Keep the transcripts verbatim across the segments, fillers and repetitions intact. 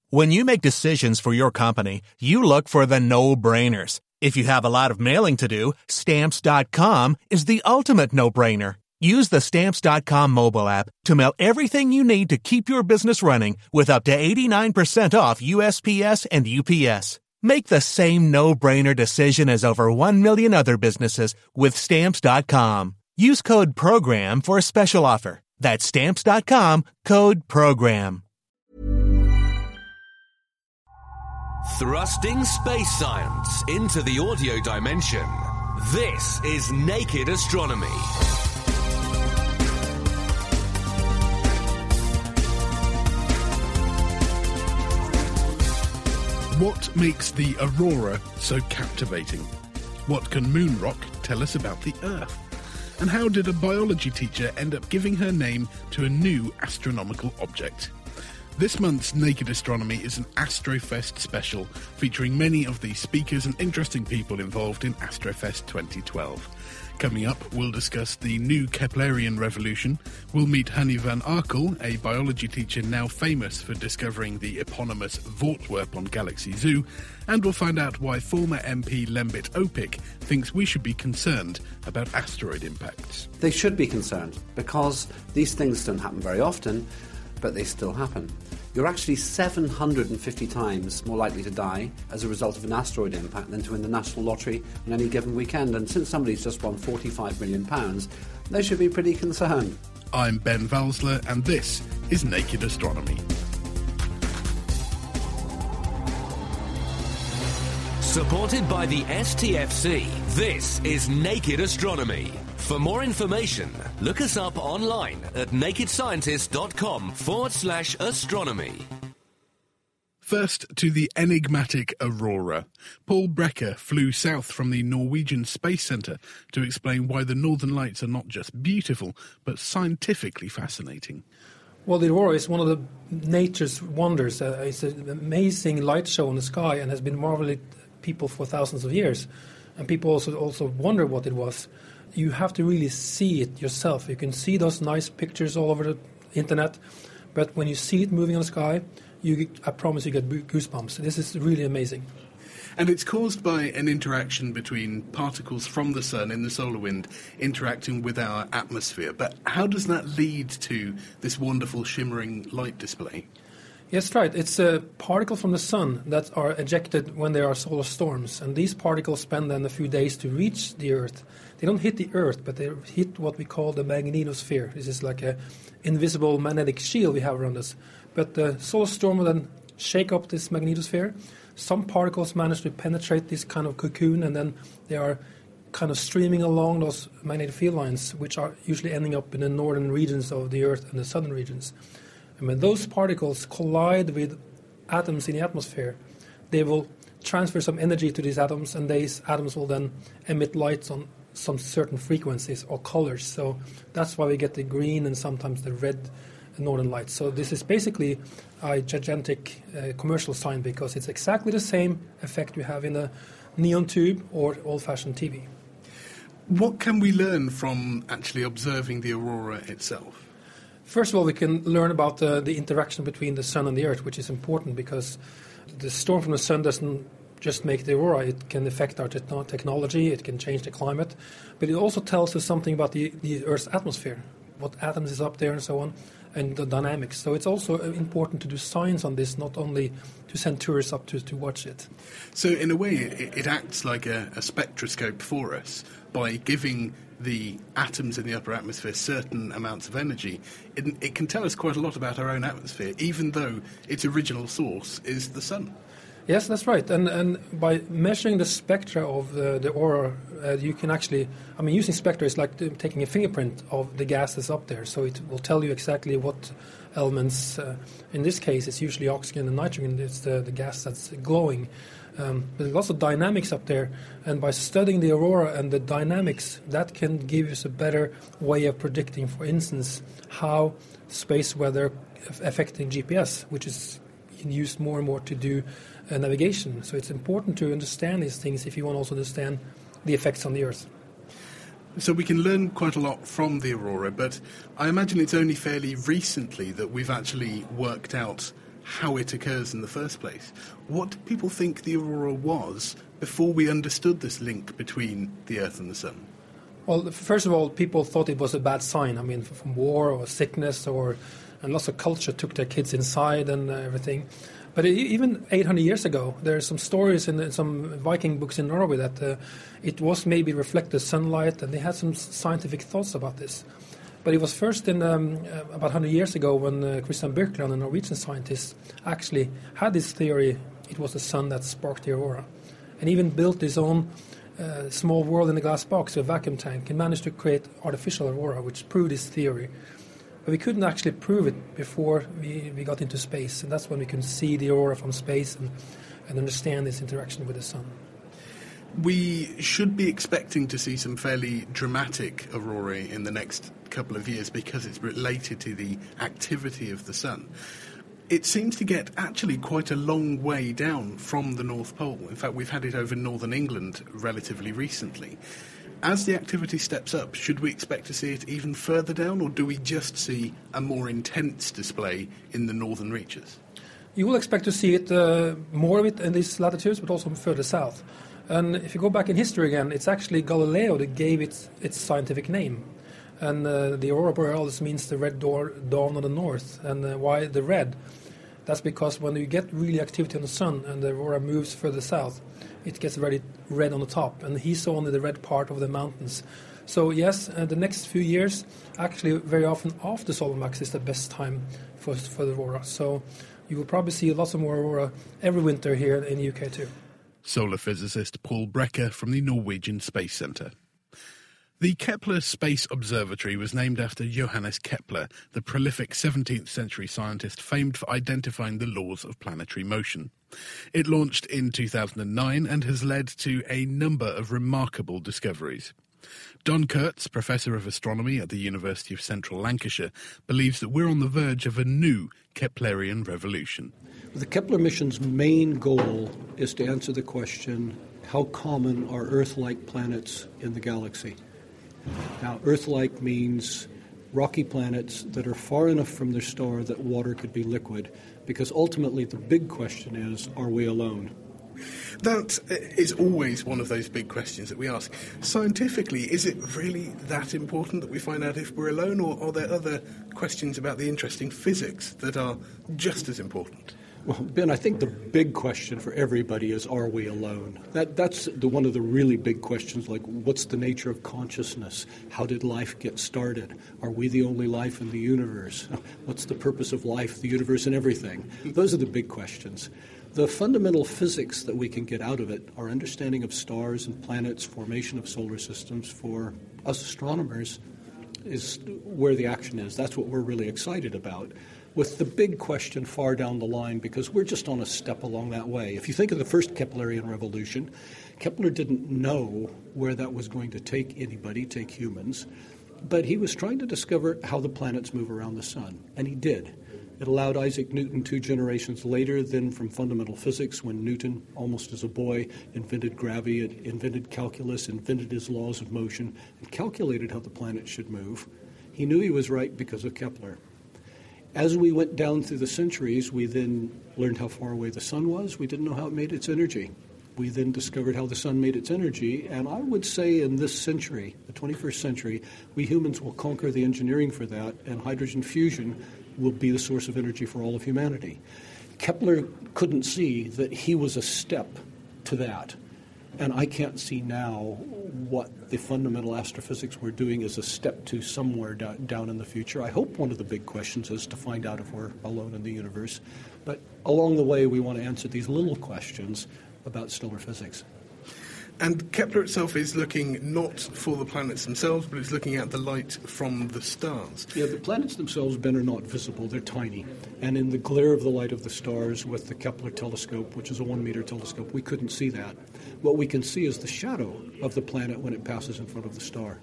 When you make decisions for your company, you look for the no-brainers. If you have a lot of mailing to do, Stamps dot com is the ultimate no-brainer. Use the Stamps dot com mobile app to mail everything you need to keep your business running with up to eighty-nine percent off U S P S and U P S. Make the same no-brainer decision as over one million other businesses with Stamps dot com. Use code PROGRAM for a special offer. That's Stamps dot com, code PROGRAM. Thrusting space science into the audio dimension. This is Naked Astronomy. What makes the aurora so captivating? What can moon rock tell us about the Earth? And how did a biology teacher end up giving her name to a new astronomical object? This month's Naked Astronomy is an Astrofest special featuring many of the speakers and interesting people involved in Astrofest twenty twelve. Coming up, we'll discuss the new Keplerian revolution, we'll meet Hanny van Arkel, a biology teacher now famous for discovering the eponymous Voortwerp on Galaxy Zoo, and we'll find out why former M P Lembit Opik thinks we should be concerned about asteroid impacts. They should be concerned, because these things don't happen very often, but they still happen. You're actually seven hundred fifty times more likely to die as a result of an asteroid impact than to win the National Lottery in any given weekend. And since somebody's just won forty-five million pounds, they should be pretty concerned. I'm Ben Valsler, and this is Naked Astronomy. Supported by the S T F C, this is Naked Astronomy. For more information, look us up online at nakedscientist.com forward slash astronomy. First to the enigmatic aurora. Paul Brekke flew south from the Norwegian Space Centre to explain why the Northern Lights are not just beautiful, but scientifically fascinating. Well, the aurora is one of the nature's wonders. Uh, it's an amazing light show in the sky and has been marveling people for thousands of years. And people also also wonder what it was. You have to really see it yourself. You can see those nice pictures all over the internet, but when you see it moving on the sky, you, I promise you get goosebumps. This is really amazing. And it's caused by an interaction between particles from the sun in the solar wind interacting with our atmosphere. But how does that lead to this wonderful shimmering light display? Yes, right. It's uh, particles from the sun that are ejected when there are solar storms. And these particles spend then a few days to reach the Earth. They don't hit the Earth, but they hit what we call the magnetosphere. This is like an invisible magnetic shield we have around us. But the solar storm will then shake up this magnetosphere. Some particles manage to penetrate this kind of cocoon, and then they are kind of streaming along those magnetic field lines, which are usually ending up in the northern regions of the Earth and the southern regions. And when those particles collide with atoms in the atmosphere, they will transfer some energy to these atoms, and these atoms will then emit lights on some certain frequencies or colors. So that's why we get the green and sometimes the red northern lights. So this is basically a gigantic uh, commercial sign, because it's exactly the same effect we have in a neon tube or old-fashioned T V. What can we learn from actually observing the aurora itself? First of all, we can learn about uh, the interaction between the sun and the Earth, which is important because the storm from the sun doesn't just make the aurora. It can affect our te- technology, it can change the climate, but it also tells us something about the, the Earth's atmosphere, what atoms is up there and so on, and the dynamics. So it's also important to do science on this, not only to send tourists up to, to watch it. So in a way, it, it acts like a, a spectroscope for us by giving the atoms in the upper atmosphere certain amounts of energy. It, it can tell us quite a lot about our own atmosphere, even though its original source is the sun. Yes, that's right. And and by measuring the spectra of uh, the aurora, uh, you can actually, I mean, using spectra is like taking a fingerprint of the gas that's up there. So it will tell you exactly what elements, uh, in this case, it's usually oxygen and nitrogen, it's the, the gas that's glowing. Um, but there's lots of dynamics up there, and by studying the aurora and the dynamics, that can give us a better way of predicting, for instance, how space weather affecting G P S, which is used more and more to do uh, navigation. So it's important to understand these things if you want to also understand the effects on the Earth. So we can learn quite a lot from the aurora, but I imagine it's only fairly recently that we've actually worked out how it occurs in the first place. What did people think the aurora was before we understood this link between the Earth and the Sun? Well, first of all, people thought it was a bad sign. I mean, from war or sickness, or and lots of culture took their kids inside and uh, everything. But even eight hundred years ago, there are some stories in, in some Viking books in Norway that uh, it was maybe reflected sunlight, and they had some scientific thoughts about this. But it was first in um, about one hundred years ago when uh, Christian Birkeland, a Norwegian scientist, actually had this theory. It was the sun that sparked the aurora, and even built his own uh, small world in a glass box, a vacuum tank, and managed to create artificial aurora, which proved his theory. But we couldn't actually prove it before we, we got into space, and that's when we could see the aurora from space and, and understand this interaction with the sun. We should be expecting to see some fairly dramatic aurorae in the next couple of years because it's related to the activity of the sun. It seems to get actually quite a long way down from the North Pole. In fact, we've had it over northern England relatively recently. As the activity steps up, should we expect to see it even further down, or do we just see a more intense display in the northern reaches? You will expect to see it, uh, more of it in these latitudes, but also further south. And if you go back in history again, it's actually Galileo that gave it its scientific name. And uh, the aurora borealis means the red door, dawn of the north. And uh, why the red? That's because when you get really activity on the sun and the aurora moves further south, it gets very red on the top. And he saw only the red part of the mountains. So yes, uh, the next few years, actually very often after solar max is the best time for, for the aurora. So you will probably see lots of more aurora every winter here in the U K too. Solar physicist Paul Brekke from the Norwegian Space Centre. The Kepler Space Observatory was named after Johannes Kepler, the prolific seventeenth century scientist famed for identifying the laws of planetary motion. It launched in two thousand nine and has led to a number of remarkable discoveries. Don Kurtz, Professor of Astronomy at the University of Central Lancashire, believes that we're on the verge of a new Keplerian revolution. The Kepler mission's main goal is to answer the question, how common are Earth-like planets in the galaxy? Now, Earth-like means rocky planets that are far enough from their star that water could be liquid, because ultimately the big question is, are we alone? That is always one of those big questions that we ask. Scientifically, is it really that important that we find out if we're alone, or are there other questions about the interesting physics that are just as important? Well, Ben, I think the big question for everybody is, are we alone? That That's the, one of the really big questions, like what's the nature of consciousness? How did life get started? Are we the only life in the universe? What's the purpose of life, the universe, and everything? Those are the big questions. The fundamental physics that we can get out of it, our understanding of stars and planets, formation of solar systems, for us astronomers, is where the action is. That's what we're really excited about, with the big question far down the line, because we're just on a step along that way. If you think of the first Keplerian revolution, Kepler didn't know where that was going to take anybody, take humans, but he was trying to discover how the planets move around the sun, and he did. It allowed Isaac Newton two generations later, then from fundamental physics, when Newton, almost as a boy, invented gravity, invented calculus, invented his laws of motion, and calculated how the planets should move. He knew he was right because of Kepler. As we went down through the centuries, we then learned how far away the sun was. We didn't know how it made its energy. We then discovered how the sun made its energy, and I would say in this century, the twenty-first century, we humans will conquer the engineering for that, and hydrogen fusion will be the source of energy for all of humanity. Kepler couldn't see that he was a step to that, and I can't see now what the fundamental astrophysics we're doing is a step to somewhere down, down in the future. I hope one of the big questions is to find out if we're alone in the universe, but along the way we want to answer these little questions about stellar physics. And Kepler itself is looking not for the planets themselves, but it's looking at the light from the stars. Yeah, the planets themselves, Ben, are not visible. They're tiny. And in the glare of the light of the stars with the Kepler telescope, which is a one-meter telescope, we couldn't see that. What we can see is the shadow of the planet when it passes in front of the star.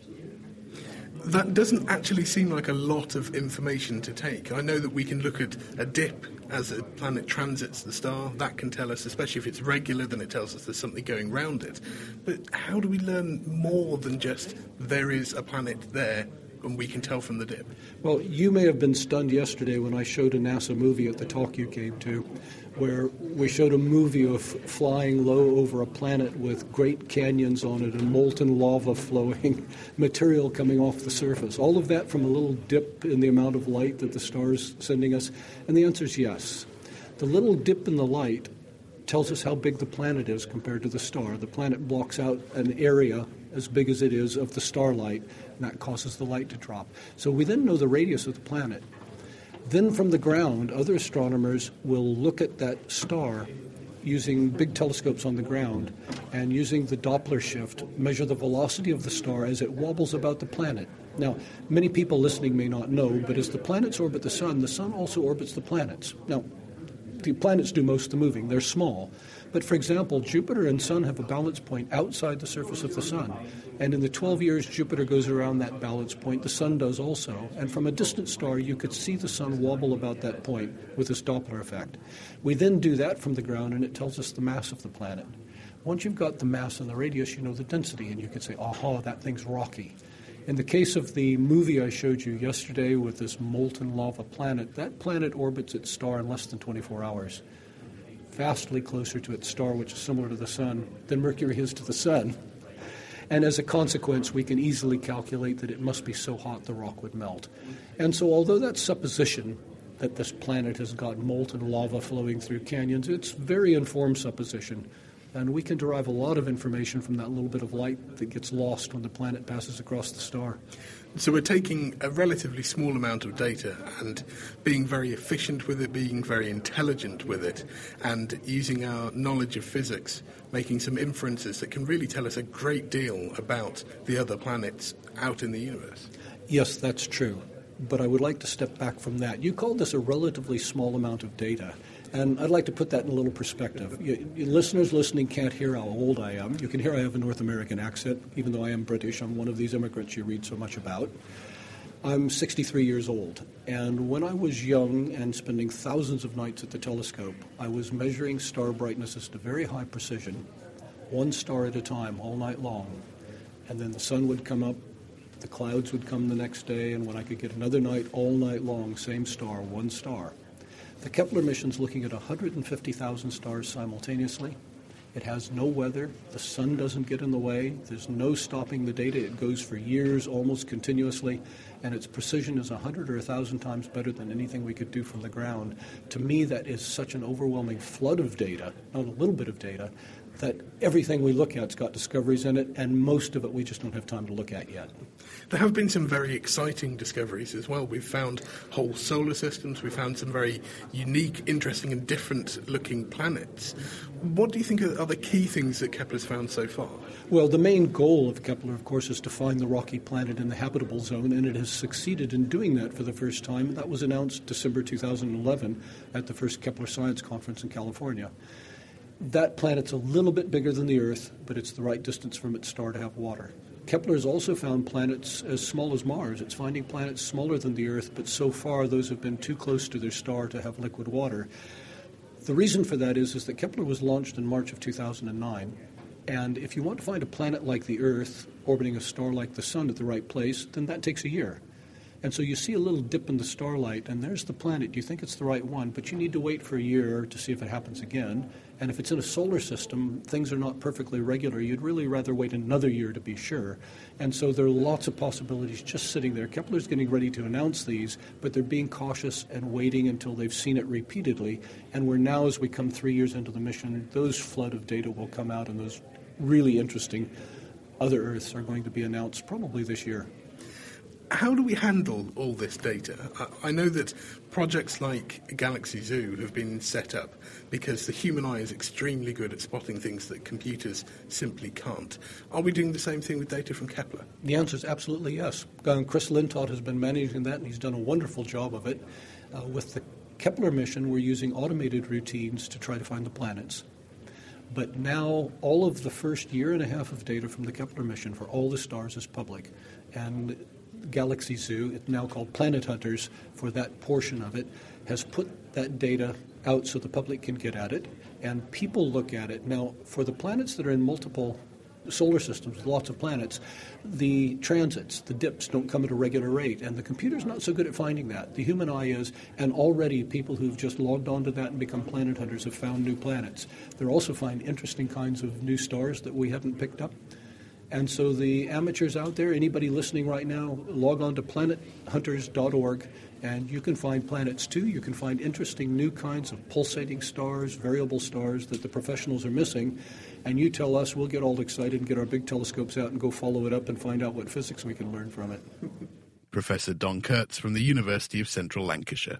That doesn't actually seem like a lot of information to take. I know that we can look at a dip as a planet transits the star. That can tell us, especially if it's regular, then it tells us there's something going round it. But how do we learn more than just there is a planet there and we can tell from the dip? Well, you may have been stunned yesterday when I showed a NASA movie at the talk you came to, where we showed a movie of flying low over a planet with great canyons on it and molten lava flowing, material coming off the surface. All of that from a little dip in the amount of light that the star's sending us. And the answer is yes. The little dip in the light tells us how big the planet is compared to the star. The planet blocks out an area as big as it is of the starlight, and that causes the light to drop. So we then know the radius of the planet. Then from the ground, other astronomers will look at that star using big telescopes on the ground and using the Doppler shift, measure the velocity of the star as it wobbles about the planet. Now, many people listening may not know, but as the planets orbit the sun, the sun also orbits the planets. Now, the planets do most of the moving. They're small. But, for example, Jupiter and Sun have a balance point outside the surface of the Sun. And in the twelve years Jupiter goes around that balance point, the Sun does also. And from a distant star, you could see the Sun wobble about that point with this Doppler effect. We then do that from the ground, and it tells us the mass of the planet. Once you've got the mass and the radius, you know the density, and you can say, aha, that thing's rocky. In the case of the movie I showed you yesterday with this molten lava planet, that planet orbits its star in less than twenty-four hours, vastly closer to its star, which is similar to the Sun, than Mercury is to the Sun. And as a consequence, we can easily calculate that it must be so hot the rock would melt. And so although that's supposition, that this planet has got molten lava flowing through canyons, it's very informed supposition. And we can derive a lot of information from that little bit of light that gets lost when the planet passes across the star. So we're taking a relatively small amount of data and being very efficient with it, being very intelligent with it, and using our knowledge of physics, making some inferences that can really tell us a great deal about the other planets out in the universe. Yes, that's true. But I would like to step back from that. You called this a relatively small amount of data. And I'd like to put that in a little perspective. You, you listeners listening can't hear how old I am. You can hear I have a North American accent, even though I am British. I'm one of these immigrants you read so much about. I'm sixty-three years old. And when I was young and spending thousands of nights at the telescope, I was measuring star brightnesses to very high precision, one star at a time, all night long. And then the sun would come up, the clouds would come the next day, and when I could get another night, all night long, same star, one star. The Kepler mission's looking at one hundred fifty thousand stars simultaneously. It has no weather. The sun doesn't get in the way. There's no stopping the data. It goes for years, almost continuously, and its precision is one hundred or one thousand times better than anything we could do from the ground. To me, that is such an overwhelming flood of data, not a little bit of data, that everything we look at's got discoveries in it, and most of it we just don't have time to look at yet. There have been some very exciting discoveries as well. We've found whole solar systems. We've found some very unique, interesting, and different-looking planets. What do you think are the key things that Kepler's found so far? Well, the main goal of Kepler, of course, is to find the rocky planet in the habitable zone, and it has succeeded in doing that for the first time. That was announced December two thousand eleven at the first Kepler Science Conference in California. That planet's a little bit bigger than the Earth, but it's the right distance from its star to have water. Kepler has also found planets as small as Mars. It's finding planets smaller than the Earth, but so far those have been too close to their star to have liquid water. The reason for that is, is that Kepler was launched in March of two thousand nine, and if you want to find a planet like the Earth orbiting a star like the Sun at the right place, then that takes a year. And so you see a little dip in the starlight, and there's the planet. You think it's the right one, but you need to wait for a year to see if it happens again. And if it's in a solar system, things are not perfectly regular. You'd really rather wait another year to be sure. And so there are lots of possibilities just sitting there. Kepler's getting ready to announce these, but they're being cautious and waiting until they've seen it repeatedly. And we're now, as we come three years into the mission, those flood of data will come out, and those really interesting other Earths are going to be announced probably this year. How do we handle all this data? I know that projects like Galaxy Zoo have been set up because the human eye is extremely good at spotting things that computers simply can't. Are we doing the same thing with data from Kepler? The answer is absolutely yes. Chris Lintott has been managing that, and he's done a wonderful job of it. Uh, with the Kepler mission, we're using automated routines to try to find the planets. But now all of the first year and a half of data from the Kepler mission for all the stars is public. And Galaxy Zoo, it's now called Planet Hunters, for that portion of it, has put that data out so the public can get at it, and people look at it. Now, for the planets that are in multiple solar systems with lots of planets, the transits, the dips don't come at a regular rate, and the computer's not so good at finding that. The human eye is, and already people who've just logged onto that and become planet hunters have found new planets. They're also finding interesting kinds of new stars that we haven't picked up. And so the amateurs out there, anybody listening right now, log on to planet hunters dot org, and you can find planets too. You can find interesting new kinds of pulsating stars, variable stars that the professionals are missing. And you tell us, we'll get all excited and get our big telescopes out and go follow it up and find out what physics we can learn from it. Professor Don Kurtz from the University of Central Lancashire.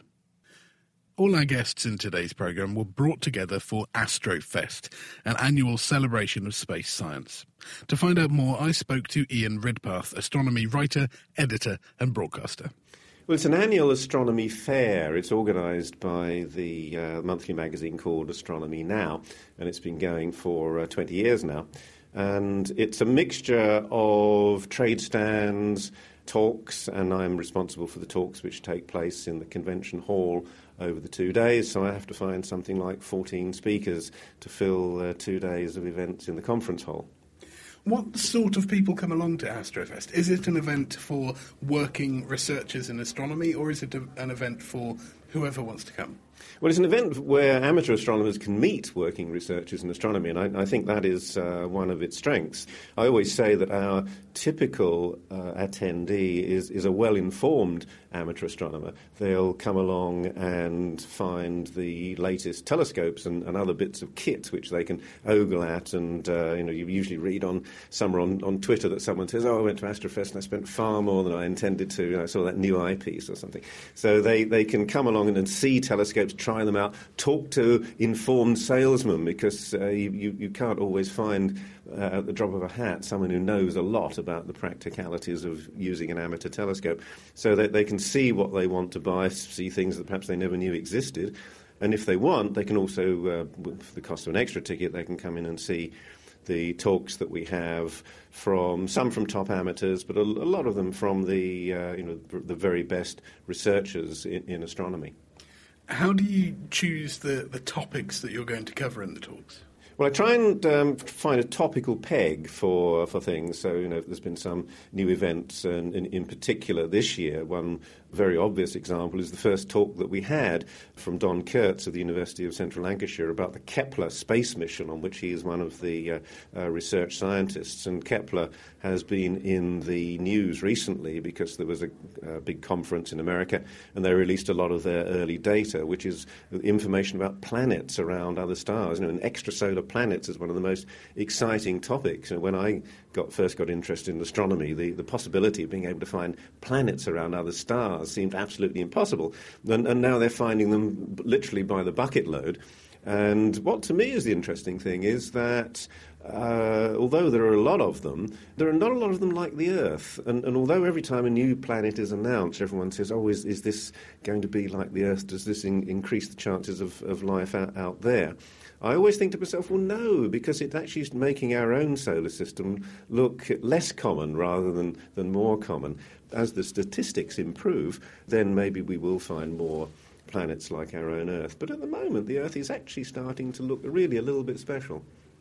All our guests in today's programme were brought together for AstroFest, an annual celebration of space science. To find out more, I spoke to Ian Ridpath, astronomy writer, editor and broadcaster. Well, it's an annual astronomy fair. It's organised by the uh, monthly magazine called Astronomy Now, and it's been going for uh, twenty years now. And it's a mixture of trade stands, talks, and I'm responsible for the talks which take place in the convention hall over the two days, so I have to find something like fourteen speakers to fill uh, two days of events in the conference hall. What sort of people come along to AstroFest? Is it an event for working researchers in astronomy, or is it a, an event for whoever wants to come? Well, it's an event where amateur astronomers can meet working researchers in astronomy, and I, I think that is uh, one of its strengths. I always say that our typical uh, attendee is, is a well-informed amateur astronomer. They'll come along and find the latest telescopes and, and other bits of kit which they can ogle at, and uh, you know, you usually read on somewhere on, on Twitter that someone says, oh, I went to AstroFest and I spent far more than I intended to, you know, I saw that new eyepiece or something. So they, they can come along and, and see telescopes, try them out, talk to informed salesmen, because uh, you, you, you can't always find uh, at the drop of a hat someone who knows a lot about the practicalities of using an amateur telescope, so that they can see what they want to buy, see things that perhaps they never knew existed. And if they want, they can also, uh, for the cost of an extra ticket, they can come in and see the talks that we have, from some from top amateurs, but a, a lot of them from the uh, you know the very best researchers in, in astronomy. How do you choose the, the topics that you're going to cover in the talks? Well, I try and um, find a topical peg for for things. So, you know, there's been some new events, and in, in particular this year, one very obvious example is the first talk that we had from Don Kurtz of the University of Central Lancashire about the Kepler space mission, on which he is one of the uh, uh, research scientists. And Kepler has been in the news recently because there was a, a big conference in America, and they released a lot of their early data, which is information about planets around other stars. You know, and extrasolar planets is one of the most exciting topics. And when I got first got interested in astronomy, the, the possibility of being able to find planets around other stars seemed absolutely impossible. And, and now they're finding them literally by the bucket load. And what to me is the interesting thing is that uh, although there are a lot of them, there are not a lot of them like the Earth. And, and although every time a new planet is announced, everyone says, oh, is, is this going to be like the Earth? Does this in, increase the chances of, of life out, out there? I always think to myself, well, no, because it's actually making our own solar system look less common rather than, than more common. As the statistics improve, then maybe we will find more planets like our own Earth. But at the moment, the Earth is actually starting to look really a little bit special.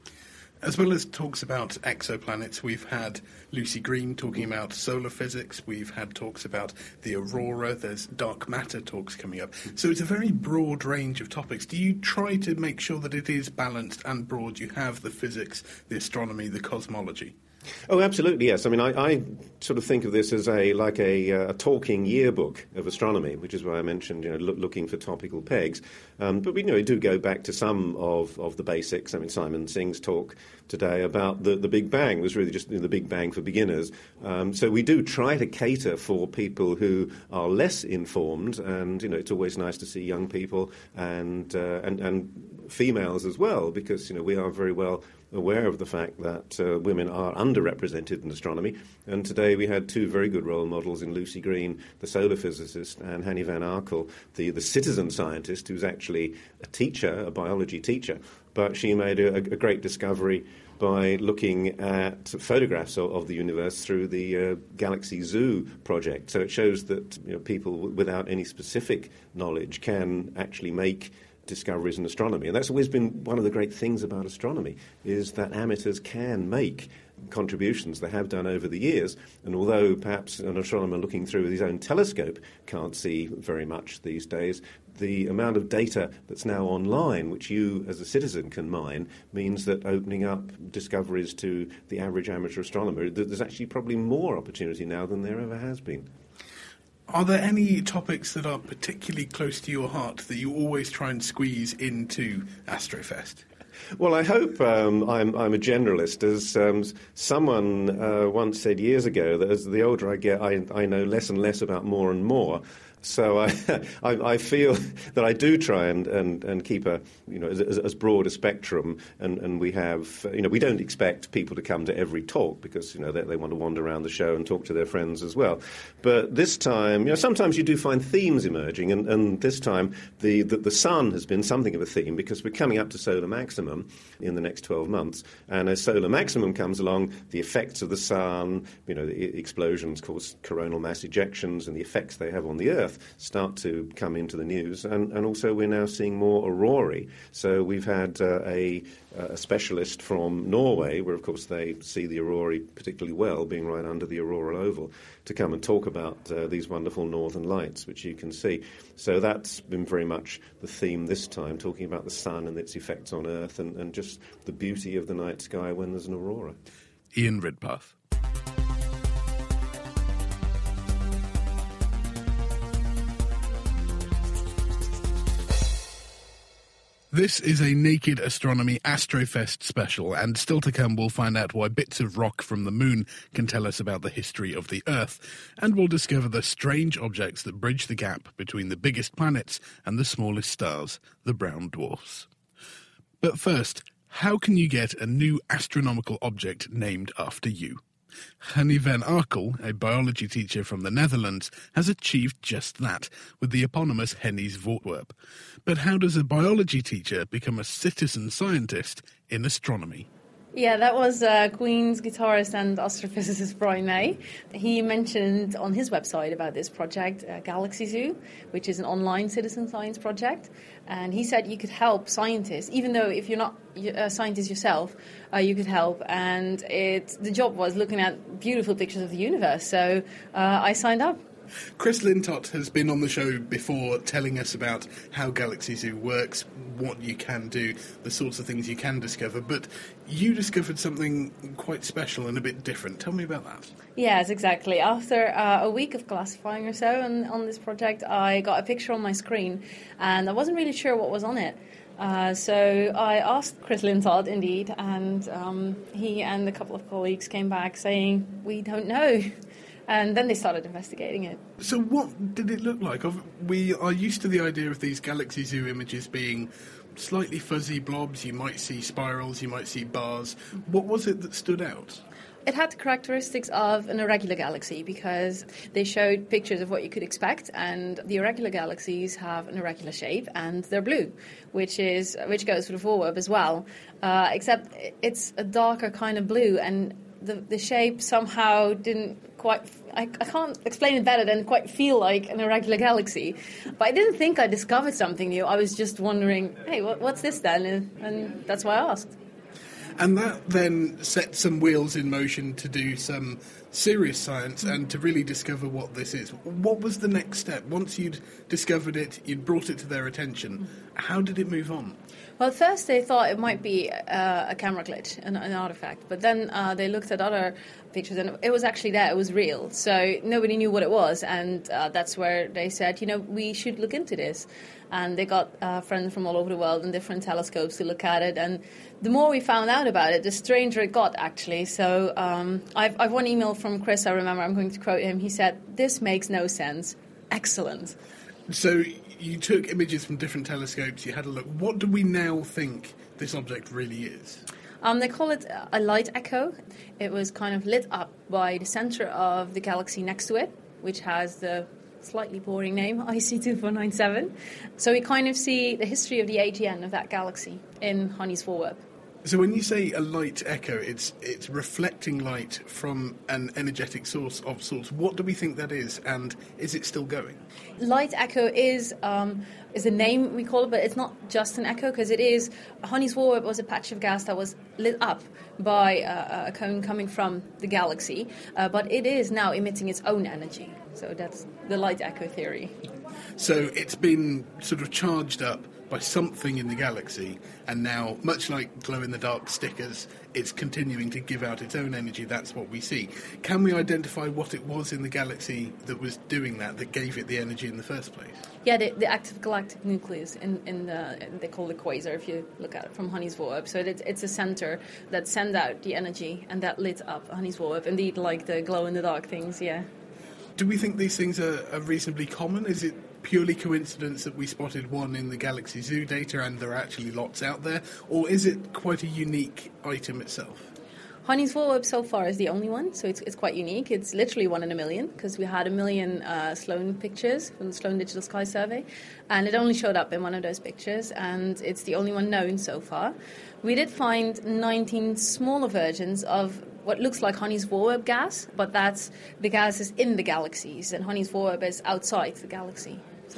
As well as talks about exoplanets, we've had Lucy Green talking about solar physics, we've had talks about the aurora, there's dark matter talks coming up. So it's a very broad range of topics. Do you try to make sure that it is balanced and broad? You have the physics, the astronomy, the cosmology. Oh, absolutely, yes. I mean, I, I sort of think of this as a like a, uh, a talking yearbook of astronomy, which is why I mentioned, you know, look, looking for topical pegs. Um, but we, you know, we do go back to some of, of the basics. I mean, Simon Singh's talk today about the, the Big Bang was really just you know, the Big Bang for beginners. Um, so we do try to cater for people who are less informed, and, you know, it's always nice to see young people and uh, and, and females as well, because, you know, we are very well aware of the fact that uh, women are underrepresented in astronomy. And today we had two very good role models in Lucy Green, the solar physicist, and Hanny Van Arkel, the, the citizen scientist, who's actually a teacher, a biology teacher. But she made a, a great discovery by looking at photographs of, of the universe through the uh, Galaxy Zoo project. So it shows that, you know, people w- without any specific knowledge can actually make discoveries in astronomy. And that's always been one of the great things about astronomy, is that amateurs can make contributions they have done over the years. And although perhaps an astronomer looking through his own telescope can't see very much these days, the amount of data that's now online, which you as a citizen can mine, means that opening up discoveries to the average amateur astronomer, there's actually probably more opportunity now than there ever has been. Are there any topics that are particularly close to your heart that you always try and squeeze into Astrofest? Well, I hope um, I'm, I'm a generalist. As um, someone uh, once said years ago, that as the older I get, I, I know less and less about more and more. So I, I, I feel that I do try and, and, and keep a you know as, as broad a spectrum, and, and we have you know we don't expect people to come to every talk because you know they, they want to wander around the show and talk to their friends as well. But this time, you know, sometimes you do find themes emerging, and, and this time the, the the sun has been something of a theme because we're coming up to solar maximum in the next twelve months, and as solar maximum comes along, the effects of the sun, you know, the explosions cause coronal mass ejections, and the effects they have on the Earth start to come into the news, and, and also we're now seeing more aurorae. So we've had uh, a, a specialist from Norway, where of course they see the aurorae particularly well, being right under the auroral oval, to come and talk about uh, these wonderful northern lights, which you can see. So that's been very much the theme this time, talking about the sun and its effects on Earth, and, and just the beauty of the night sky when there's an aurora. Ian Ridpath. This is a Naked Astronomy Astrofest special, and still to come we'll find out why bits of rock from the moon can tell us about the history of the Earth, and we'll discover the strange objects that bridge the gap between the biggest planets and the smallest stars, the brown dwarfs. But first, how can you get a new astronomical object named after you? Henny van Arkel, a biology teacher from the Netherlands, has achieved just that with the eponymous Henny's Voortwerp. But how does a biology teacher become a citizen scientist in astronomy? Yeah, that was uh, Queen's guitarist and astrophysicist Brian May. He mentioned on his website about this project, uh, Galaxy Zoo, which is an online citizen science project. And he said you could help scientists, even though if you're not a scientist yourself, uh, you could help. And it, the job was looking at beautiful pictures of the universe. So uh, I signed up. Chris Lintott has been on the show before telling us about how Galaxy Zoo works, what you can do, the sorts of things you can discover, but you discovered something quite special and a bit different. Tell me about that. Yes, exactly. After uh, a week of classifying or so on, on this project, I got a picture on my screen and I wasn't really sure what was on it. Uh, so I asked Chris Lintott, indeed, and um, he and a couple of colleagues came back saying, we don't know. And then they started investigating it. So what did it look like? We are used to the idea of these Galaxy Zoo images being slightly fuzzy blobs. You might see spirals, you might see bars. What was it that stood out? It had the characteristics of an irregular galaxy because they showed pictures of what you could expect, and the irregular galaxies have an irregular shape and they're blue, which is which goes for the Voorwerp as well, uh, except it's a darker kind of blue, and the, the shape somehow didn't quite, I, I can't explain it better than quite feel like an irregular galaxy. But I didn't think I discovered something new. I was just wondering, hey, what, what's this then? And, and that's why I asked. And that then set some wheels in motion to do some serious science and to really discover what this is. What was the next step? Once you'd discovered it, you'd brought it to their attention, how did it move on? Well, at first they thought it might be uh, a camera glitch, an, an artifact, but then uh, they looked at other pictures and it was actually there, it was real. So nobody knew what it was, and uh, that's where they said, you know, we should look into this. And they got uh, friends from all over the world and different telescopes to look at it. And the more we found out about it, the stranger it got, actually. So um, I've, I've one email from Chris, I remember, I'm going to quote him. He said, "This makes no sense. Excellent." So you took images from different telescopes, you had a look. What do we now think this object really is? Um, they call it a light echo. It was kind of lit up by the center of the galaxy next to it, which has the slightly boring name, I C two four nine seven. So we kind of see the history of the A G N of that galaxy in Henny's Voorwerp. So when you say a light echo, it's it's reflecting light from an energetic source of sorts. What do we think that is, and is it still going? Light echo is um, is a name we call it, but it's not just an echo, because it is Hani's Warp was a patch of gas that was lit up by uh, a cone coming from the galaxy, uh, but it is now emitting its own energy. So that's the light echo theory. So it's been sort of charged up by something in the galaxy, and now, much like glow-in-the-dark stickers, it's continuing to give out its own energy. That's what we see. Can we identify what it was in the galaxy that was doing that, that gave it the energy in the first place? Yeah, the, the active galactic nucleus, in, in the, they call it quasar if you look at it from Hani's Warp. So it, it's a center that sends out the energy, and that lit up Hani's Warp. Indeed, like the glow-in-the-dark things, yeah. Do we think these things are, are reasonably common? Is it purely coincidence that we spotted one in the Galaxy Zoo data and there are actually lots out there? Or is it quite a unique item itself? Hani's Warp so far is the only one, so it's, it's quite unique. It's literally one in a million, because we had a million uh, Sloan pictures from the Sloan Digital Sky Survey, and it only showed up in one of those pictures, and it's the only one known so far. We did find nineteen smaller versions of what looks like Hani's Warp gas, but that's the gases in the galaxies, and Hani's Warp is outside the galaxy.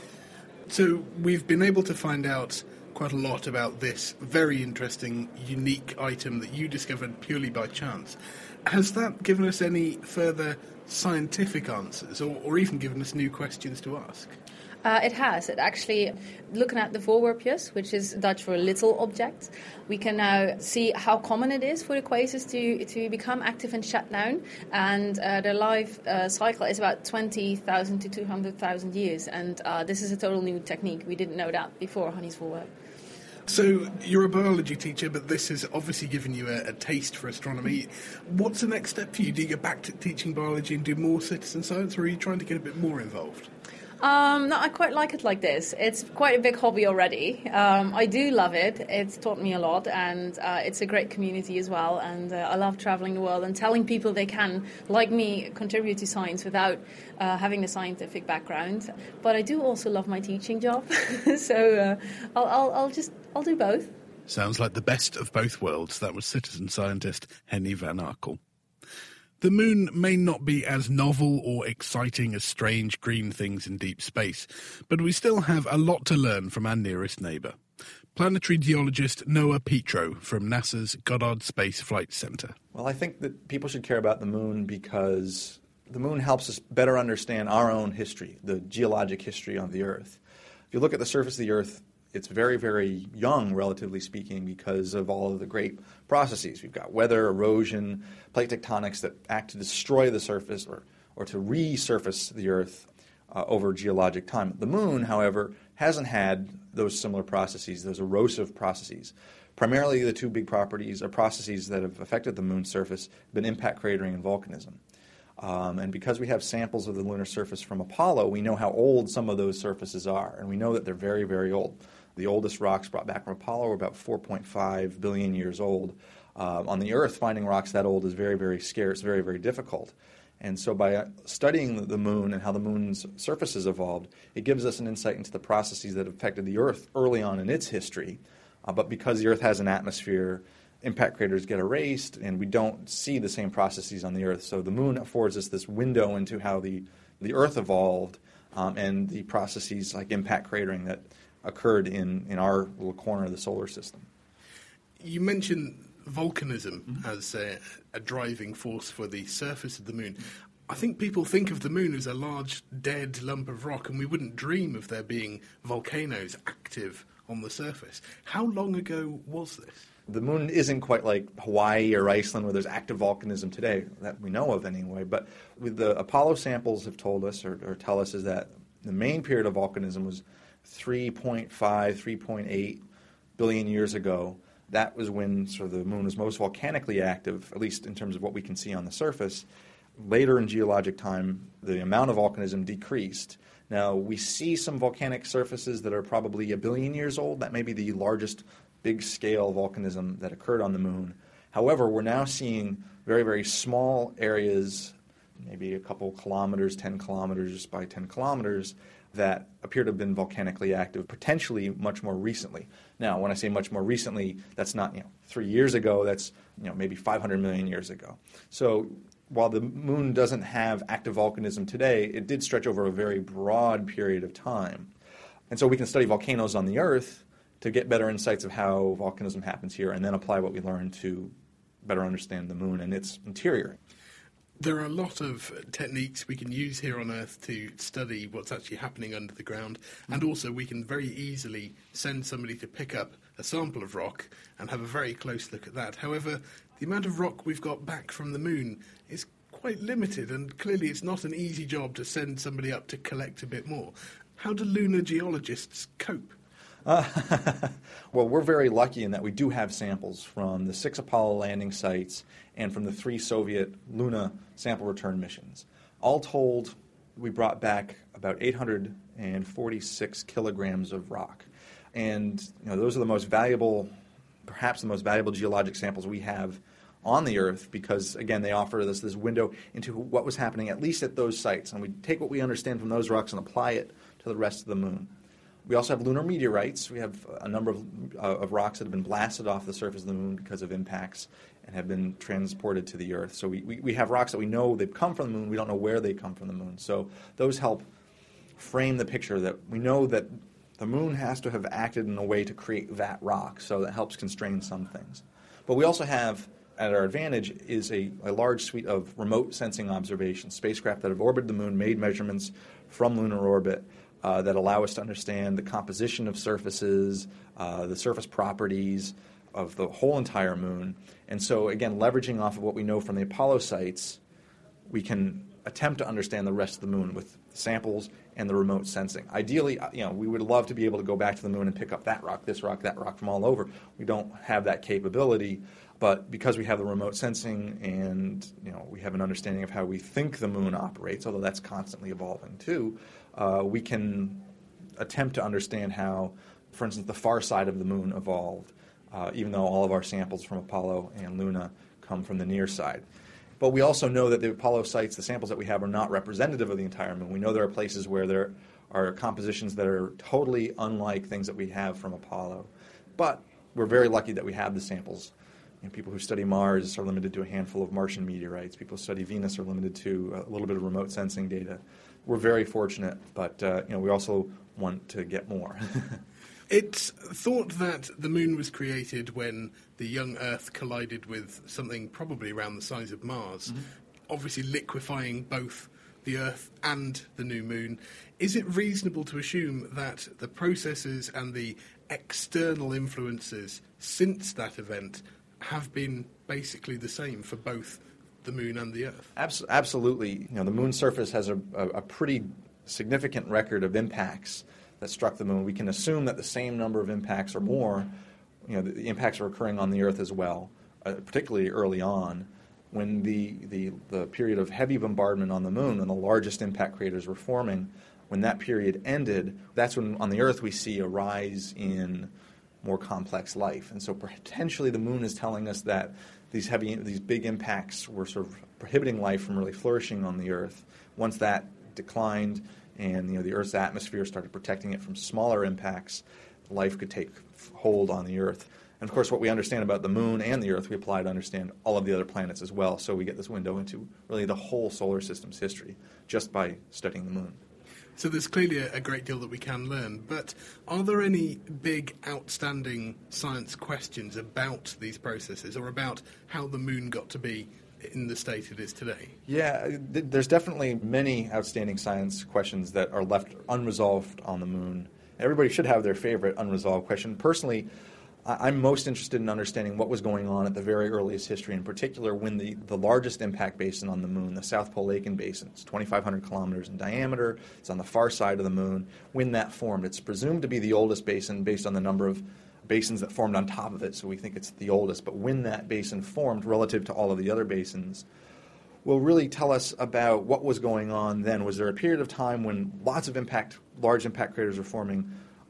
So we've been able to find out quite a lot about this very interesting, unique item that you discovered purely by chance. Has that given us any further scientific answers, or, or even given us new questions to ask? Uh, it has. It actually, looking at the Voorwerpjes, which is Dutch for little object, we can now see how common it is for the quasars to, to become active and shut down. And uh, their life uh, cycle is about twenty thousand to two hundred thousand years. And uh, this is a total new technique. We didn't know that before Hani's Warp. So you're a biology teacher, but this has obviously given you a, a taste for astronomy. What's the next step for you? Do you go back to teaching biology and do more citizen science, or are you trying to get a bit more involved? Um, no, I quite like it like this. It's quite a big hobby already. Um, I do love it. It's taught me a lot, and uh, it's a great community as well. And uh, I love traveling the world and telling people they can, like me, contribute to science without uh, having a scientific background. But I do also love my teaching job, so uh, I'll, I'll, I'll just I'll do both. Sounds like the best of both worlds. That was citizen scientist Henny van Arkel. The moon may not be as novel or exciting as strange green things in deep space, but we still have a lot to learn from our nearest neighbour. Planetary geologist Noah Petro from NASA's Goddard Space Flight Center. Well, I think that people should care about the moon because the moon helps us better understand our own history, the geologic history of the Earth. If you look at the surface of the Earth, it's very, very young, relatively speaking, because of all of the great processes. We've got weather, erosion, plate tectonics that act to destroy the surface or, or to resurface the Earth uh, over geologic time. The moon, however, hasn't had those similar processes, those erosive processes. Primarily, the two big properties or processes that have affected the moon's surface have been impact cratering and volcanism. Um, and because we have samples of the lunar surface from Apollo, we know how old some of those surfaces are, and we know that they're very, very old. The oldest rocks brought back from Apollo are about four point five billion years old. Uh, on the Earth, finding rocks that old is very, very scarce, very, very difficult. And so by studying the moon and how the moon's surface has evolved, it gives us an insight into the processes that affected the Earth early on in its history. Uh, but because the Earth has an atmosphere, impact craters get erased, and we don't see the same processes on the Earth. So the moon affords us this window into how the, the Earth evolved um, and the processes like impact cratering that occurred in, in our little corner of the solar system. You mentioned volcanism mm-hmm. as a, a driving force for the surface of the moon. I think people think of the moon as a large, dead lump of rock, and we wouldn't dream of there being volcanoes active on the surface. How long ago was this? The moon isn't quite like Hawaii or Iceland where there's active volcanism today, that we know of anyway. But with the Apollo samples have told us or, or tell us is that the main period of volcanism was three point five, three point eight billion years ago. That was when sort of the moon was most volcanically active, at least in terms of what we can see on the surface. Later in geologic time, the amount of volcanism decreased. Now, we see some volcanic surfaces that are probably a billion years old. That may be the largest big-scale volcanism that occurred on the moon. However, we're now seeing very, very small areas, maybe a couple kilometers, ten kilometers by ten kilometers, that appear to have been volcanically active, potentially much more recently. Now, when I say much more recently, that's not you know three years ago. That's you know maybe five hundred million years ago. So while the moon doesn't have active volcanism today, it did stretch over a very broad period of time. And so we can study volcanoes on the Earth to get better insights of how volcanism happens here, and then apply what we learn to better understand the moon and its interior. There are a lot of techniques we can use here on Earth to study what's actually happening under the ground, and also we can very easily send somebody to pick up a sample of rock and have a very close look at that. However, the amount of rock we've got back from the moon is quite limited, and clearly it's not an easy job to send somebody up to collect a bit more. How do lunar geologists cope? Uh, well, we're very lucky in that we do have samples from the six Apollo landing sites and from the three Soviet Luna sample return missions. All told, we brought back about eight hundred forty-six kilograms of rock. And you know, those are the most valuable, perhaps the most valuable geologic samples we have on the Earth because, again, they offer us this window into what was happening at least at those sites. And we take what we understand from those rocks and apply it to the rest of the moon. We also have lunar meteorites. We have a number of, uh, of rocks that have been blasted off the surface of the moon because of impacts and have been transported to the Earth. So we, we, we have rocks that we know they've come from the moon. We don't know where they come from the moon. So those help frame the picture that we know that the moon has to have acted in a way to create that rock. So that helps constrain some things. But we also have, at our advantage, is a, a large suite of remote sensing observations, spacecraft that have orbited the moon, made measurements from lunar orbit, Uh, that allow us to understand the composition of surfaces, uh, the surface properties of the whole entire moon. And so, again, leveraging off of what we know from the Apollo sites, we can attempt to understand the rest of the moon with samples and the remote sensing. Ideally, you know, we would love to be able to go back to the moon and pick up that rock, this rock, that rock from all over. We don't have that capability, but because we have the remote sensing and, you know, we have an understanding of how we think the moon operates, although that's constantly evolving too, uh, we can attempt to understand how, for instance, the far side of the moon evolved, uh, even though all of our samples from Apollo and Luna come from the near side. But we also know that the Apollo sites, the samples that we have, are not representative of the entire moon. We know there are places where there are compositions that are totally unlike things that we have from Apollo. But we're very lucky that we have the samples. You know, people who study Mars are limited to a handful of Martian meteorites. People who study Venus are limited to a little bit of remote sensing data. We're very fortunate, but uh, you know, we also want to get more. It's thought that the moon was created when the young Earth collided with something probably around the size of Mars, mm-hmm. obviously liquefying both the Earth and the new moon. Is it reasonable to assume that the processes and the external influences since that event have been basically the same for both the moon and the Earth? Abs- absolutely. You know, the moon's surface has a, a, a pretty significant record of impacts that struck the moon. We can assume that the same number of impacts or more, you know, the, the impacts are occurring on the Earth as well, uh, particularly early on, when the, the the period of heavy bombardment on the moon and the largest impact craters were forming. When that period ended, that's when on the Earth we see a rise in more complex life. And so potentially the moon is telling us that these heavy, these big impacts were sort of prohibiting life from really flourishing on the Earth. Once that declined, and you know the Earth's atmosphere started protecting it from smaller impacts, life could take hold on the Earth. And of course, what we understand about the moon and the Earth, we apply to understand all of the other planets as well. So we get this window into really the whole solar system's history just by studying the moon. So there's clearly a, a great deal that we can learn, but are there any big outstanding science questions about these processes or about how the moon got to be in the state it is today? Yeah, th- there's definitely many outstanding science questions that are left unresolved on the moon. Everybody should have their favorite unresolved question. Personally, I- I'm most interested in understanding what was going on at the very earliest history, in particular when the, the largest impact basin on the moon, the South Pole Aitken Basin, it's twenty-five hundred kilometers in diameter, it's on the far side of the moon, when that formed. It's presumed to be the oldest basin based on the number of basins that formed on top of it, so we think it's the oldest. But when that basin formed relative to all of the other basins will really tell us about what was going on then. Was there a period of time when lots of impact, large impact craters were forming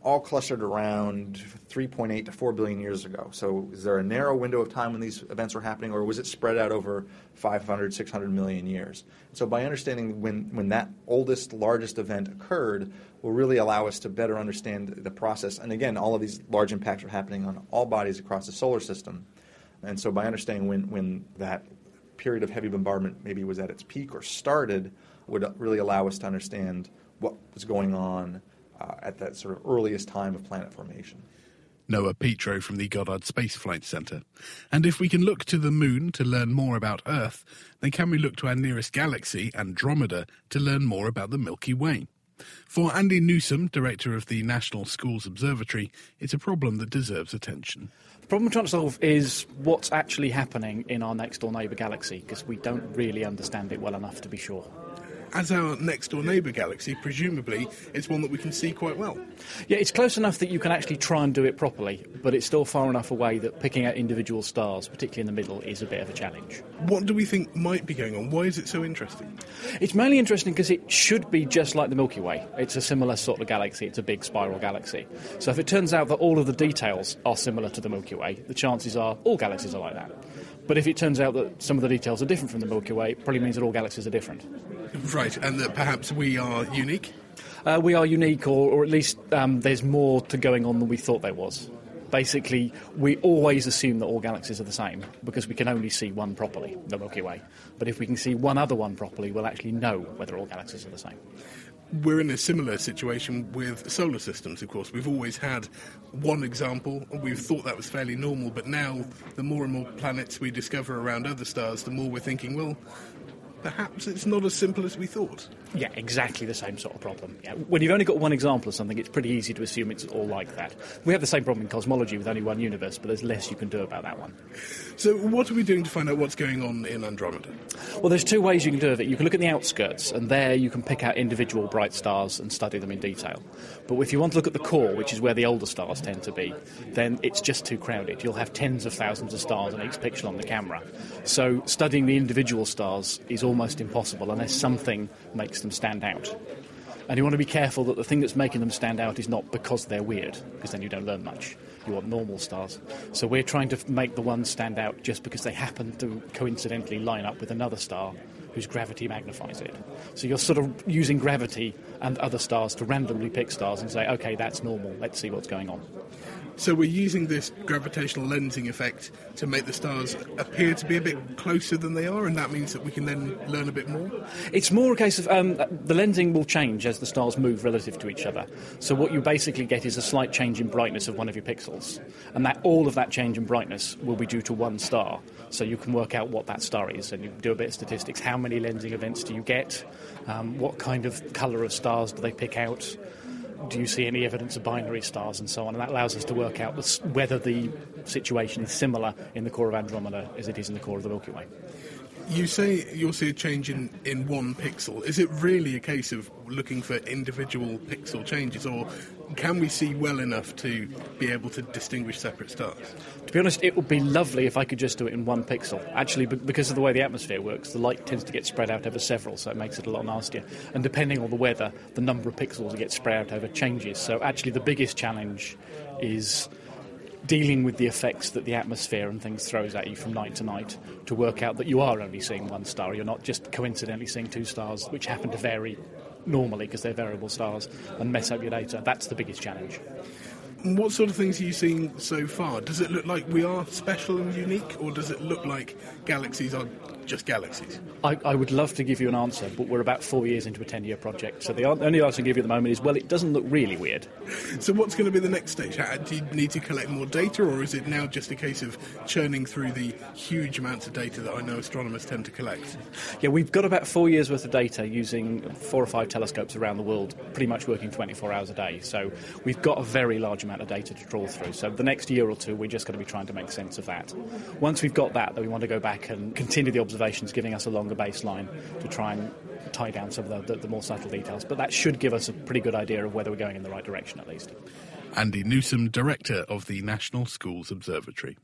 all clustered around three point eight to four billion years ago. So is there a narrow window of time when these events were happening, or was it spread out over five hundred, six hundred million years? So by understanding when, when that oldest, largest event occurred will really allow us to better understand the process. And again, all of these large impacts are happening on all bodies across the solar system. And so by understanding when, when that period of heavy bombardment maybe was at its peak or started would really allow us to understand what was going on uh, at that sort of earliest time of planet formation. Noah Petro from the Goddard Space Flight Center. And if we can look to the moon to learn more about Earth, then can we look to our nearest galaxy, Andromeda, to learn more about the Milky Way? For Andy Newsome, director of the National Schools Observatory, it's a problem that deserves attention. The problem we're trying to solve is what's actually happening in our next-door neighbour galaxy, because we don't really understand it well enough to be sure. As our next-door neighbour galaxy, presumably it's one that we can see quite well. Yeah, it's close enough that you can actually try and do it properly, but it's still far enough away that picking out individual stars, particularly in the middle, is a bit of a challenge. What do we think might be going on? Why is it so interesting? It's mainly interesting because it should be just like the Milky Way. It's a similar sort of galaxy. It's a big spiral galaxy. So if it turns out that all of the details are similar to the Milky Way, the chances are all galaxies are like that. But if it turns out that some of the details are different from the Milky Way, it probably means that all galaxies are different. Right, and that perhaps we are unique? Uh, we are unique, or, or at least um, there's more to going on than we thought there was. Basically, we always assume that all galaxies are the same because we can only see one properly, the Milky Way. But if we can see one other one properly, we'll actually know whether all galaxies are the same. We're in a similar situation with solar systems, of course. We've always had one example. We've thought that was fairly normal, but now the more and more planets we discover around other stars, the more we're thinking, well, perhaps it's not as simple as we thought. Yeah, exactly the same sort of problem. Yeah. When you've only got one example of something, it's pretty easy to assume it's all like that. We have the same problem in cosmology with only one universe, but there's less you can do about that one. So what are we doing to find out what's going on in Andromeda? Well, there's two ways you can do it. You can look at the outskirts, and there you can pick out individual bright stars and study them in detail. But if you want to look at the core, which is where the older stars tend to be, then it's just too crowded. You'll have tens of thousands of stars in each pixel on the camera. So studying the individual stars is almost impossible unless something makes them stand out. And you want to be careful that the thing that's making them stand out is not because they're weird, because then you don't learn much. You want normal stars. So we're trying to make the ones stand out just because they happen to coincidentally line up with another star whose gravity magnifies it. So you're sort of using gravity and other stars to randomly pick stars and say, OK, that's normal, let's see what's going on. So we're using this gravitational lensing effect to make the stars appear to be a bit closer than they are, and that means that we can then learn a bit more? It's more a case of um, the lensing will change as the stars move relative to each other. So what you basically get is a slight change in brightness of one of your pixels, and that all of that change in brightness will be due to one star. So you can work out what that star is, and you do a bit of statistics. How many lensing events do you get? Um, what kind of colour of stars do they pick out? Do you see any evidence of binary stars and so on? And that allows us to work out whether the situation is similar in the core of Andromeda as it is in the core of the Milky Way. You say you'll see a change in, in one pixel. Is it really a case of looking for individual pixel changes, or can we see well enough to be able to distinguish separate stars? To be honest, it would be lovely if I could just do it in one pixel. Actually, because of the way the atmosphere works, the light tends to get spread out over several, so it makes it a lot nastier. And depending on the weather, the number of pixels that get spread out over changes. So actually the biggest challenge is dealing with the effects that the atmosphere and things throws at you from night to night to work out that you are only seeing one star. You're not just coincidentally seeing two stars, which happen to vary normally because they're variable stars, and mess up your data. That's the biggest challenge. What sort of things are you seeing so far? Does it look like we are special and unique, or does it look like galaxies are just galaxies? I, I would love to give you an answer, but we're about four years into a ten-year project, so the only answer I can give you at the moment is, well, it doesn't look really weird. So what's going to be the next stage? How, do you need to collect more data, or is it now just a case of churning through the huge amounts of data that I know astronomers tend to collect? Yeah, we've got about four years' worth of data using four or five telescopes around the world, pretty much working twenty-four hours a day. So we've got a very large amount of data to trawl through. So the next year or two, we're just going to be trying to make sense of that. Once we've got that, then we want to go back and continue the observations, giving us a longer baseline to try and tie down some of the, the, the more subtle details. But that should give us a pretty good idea of whether we're going in the right direction, at least. Andy Newsome, Director of the National Schools Observatory.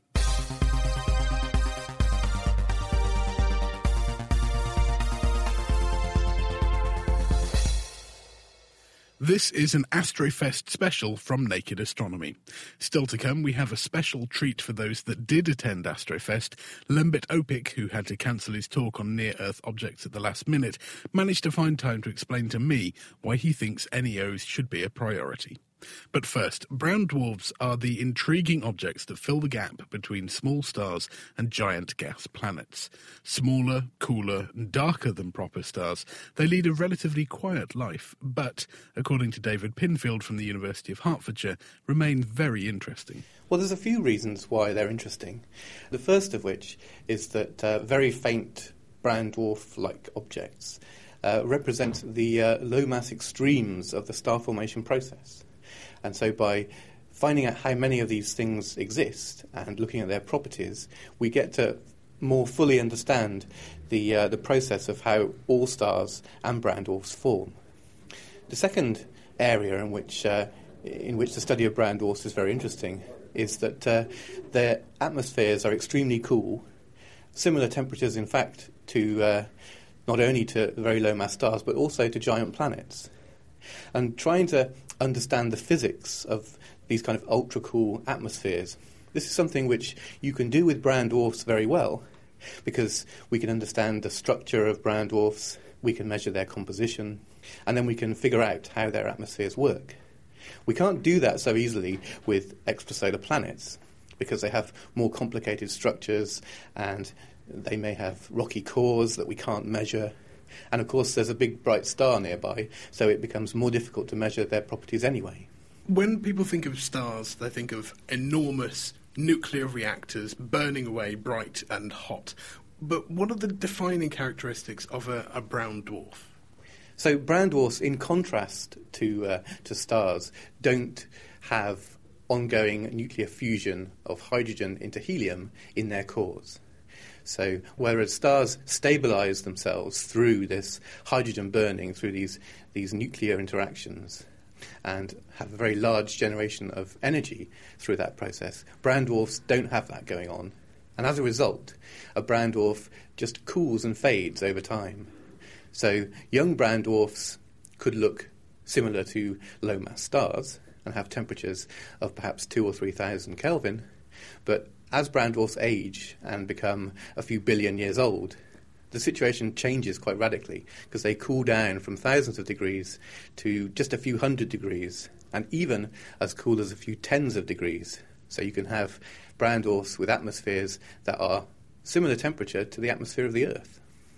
This is an Astrofest special from Naked Astronomy. Still to come, we have a special treat for those that did attend Astrofest. Lembit Opik, who had to cancel his talk on near-Earth objects at the last minute, managed to find time to explain to me why he thinks N E Os should be a priority. But first, brown dwarfs are the intriguing objects that fill the gap between small stars and giant gas planets. Smaller, cooler, and darker than proper stars, they lead a relatively quiet life, but, according to David Pinfield from the University of Hertfordshire, remain very interesting. Well, there's a few reasons why they're interesting. The first of which is that uh, very faint brown dwarf-like objects uh, represent the uh, low-mass extremes of the star formation process. And so by finding out how many of these things exist and looking at their properties, we get to more fully understand the uh, the process of how all stars and brown dwarfs form. The second area in which uh, in which the study of brown dwarfs is very interesting is that uh, their atmospheres are extremely cool, similar temperatures, in fact, to uh, not only to very low mass stars but also to giant planets. And trying to understand the physics of these kind of ultra-cool atmospheres, this is something which you can do with brown dwarfs very well, because we can understand the structure of brown dwarfs, we can measure their composition, and then we can figure out how their atmospheres work. We can't do that so easily with extrasolar planets, because they have more complicated structures, and they may have rocky cores that we can't measure. And of course there's a big bright star nearby, so it becomes more difficult to measure their properties anyway. When people think of stars, they think of enormous nuclear reactors burning away bright and hot. But what are the defining characteristics of a, a brown dwarf? So brown dwarfs, in contrast to uh, to stars, don't have ongoing nuclear fusion of hydrogen into helium in their cores. So whereas stars stabilise themselves through this hydrogen burning, through these, these nuclear interactions, and have a very large generation of energy through that process, brown dwarfs don't have that going on. And as a result, a brown dwarf just cools and fades over time. So young brown dwarfs could look similar to low-mass stars and have temperatures of perhaps two or three thousand Kelvin, but as brown dwarfs age and become a few billion years old, the situation changes quite radically, because they cool down from thousands of degrees to just a few hundred degrees, and even as cool as a few tens of degrees. So you can have brown dwarfs with atmospheres that are similar temperature to the atmosphere of the Earth.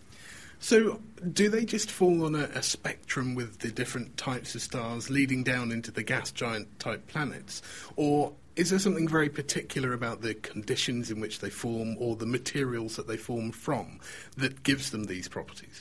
So do they just fall on a, a spectrum with the different types of stars leading down into the gas giant type planets? Or is there something very particular about the conditions in which they form or the materials that they form from that gives them these properties?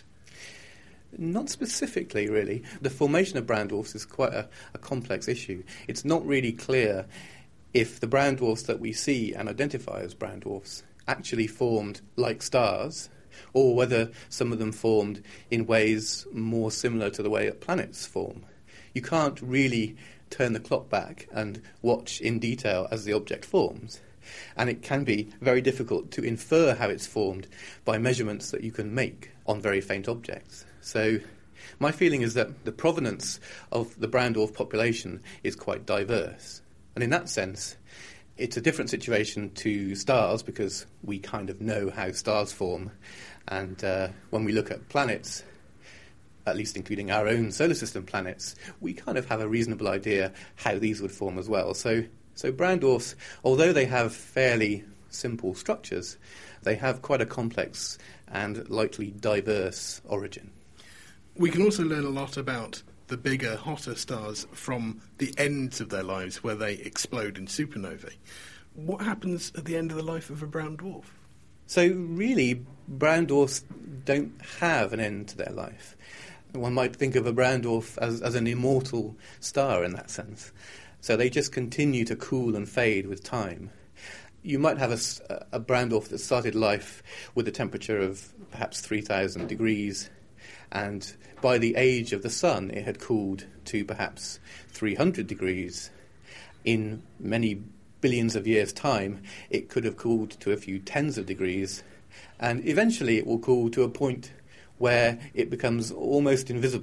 Not specifically, really. The formation of brown dwarfs is quite a, a complex issue. It's not really clear if the brown dwarfs that we see and identify as brown dwarfs actually formed like stars, or whether some of them formed in ways more similar to the way that planets form. You can't really turn the clock back and watch in detail as the object forms. And it can be very difficult to infer how it's formed by measurements that you can make on very faint objects. So my feeling is that the provenance of the brown dwarf population is quite diverse. And in that sense, it's a different situation to stars, because we kind of know how stars form. And uh, when we look at planets, at least including our own solar system planets, we kind of have a reasonable idea how these would form as well. So, so brown dwarfs, although they have fairly simple structures, they have quite a complex and likely diverse origin. We can also learn a lot about the bigger, hotter stars from the ends of their lives where they explode in supernovae. What happens at the end of the life of a brown dwarf? So really, brown dwarfs don't have an end to their life. One might think of a brown dwarf as, as an immortal star in that sense. So they just continue to cool and fade with time. You might have a, a brown dwarf that started life with a temperature of perhaps three thousand degrees, and by the age of the Sun it had cooled to perhaps three hundred degrees. In many billions of years' time, it could have cooled to a few tens of degrees, and eventually it will cool to a point where it becomes almost invisible,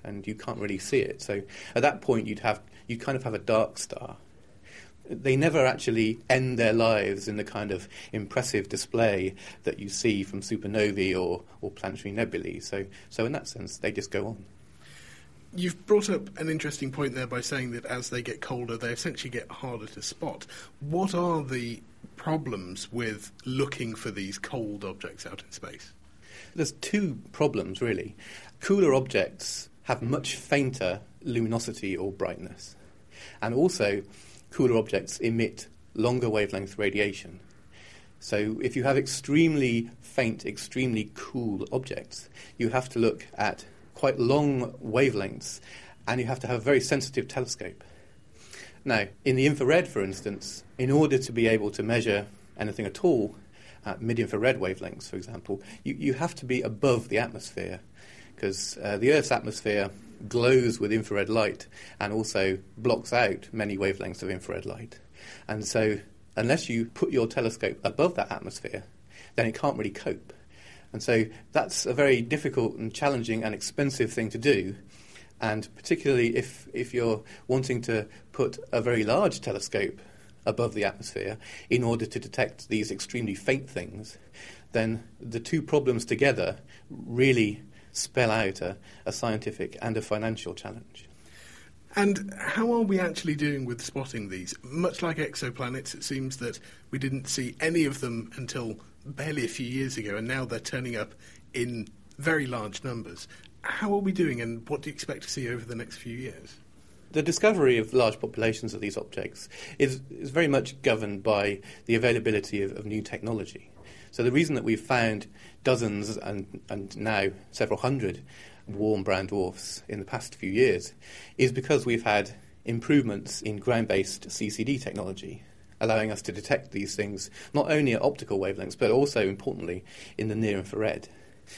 and you can't really see it. So at that point, you'd have you kind of have a dark star. They never actually end their lives in the kind of impressive display that you see from supernovae or, or planetary nebulae. So, so in that sense, they just go on. You've brought up an interesting point there by saying that as they get colder, they essentially get harder to spot. What are the problems with looking for these cold objects out in space? There's two problems, really. Cooler objects have much fainter luminosity or brightness. And also, cooler objects emit longer wavelength radiation. So if you have extremely faint, extremely cool objects, you have to look at quite long wavelengths, and you have to have a very sensitive telescope. Now, in the infrared, for instance, in order to be able to measure anything at all at mid-infrared wavelengths, for example, you, you have to be above the atmosphere, because uh, the Earth's atmosphere glows with infrared light and also blocks out many wavelengths of infrared light. And so unless you put your telescope above that atmosphere, then it can't really cope. And so that's a very difficult and challenging and expensive thing to do. And particularly if, if you're wanting to put a very large telescope above the atmosphere in order to detect these extremely faint things, then the two problems together really spell out a, a scientific and a financial challenge. And how are we actually doing with spotting these? Much like exoplanets, it seems that we didn't see any of them until barely a few years ago, and now they're turning up in very large numbers. How are we doing, and what do you expect to see over the next few years? The discovery of large populations of these objects is, is very much governed by the availability of, of new technology. So the reason that we've found dozens and, and now several hundred warm brown dwarfs in the past few years is because we've had improvements in ground-based C C D technology, allowing us to detect these things not only at optical wavelengths, but also, importantly, in the near-infrared.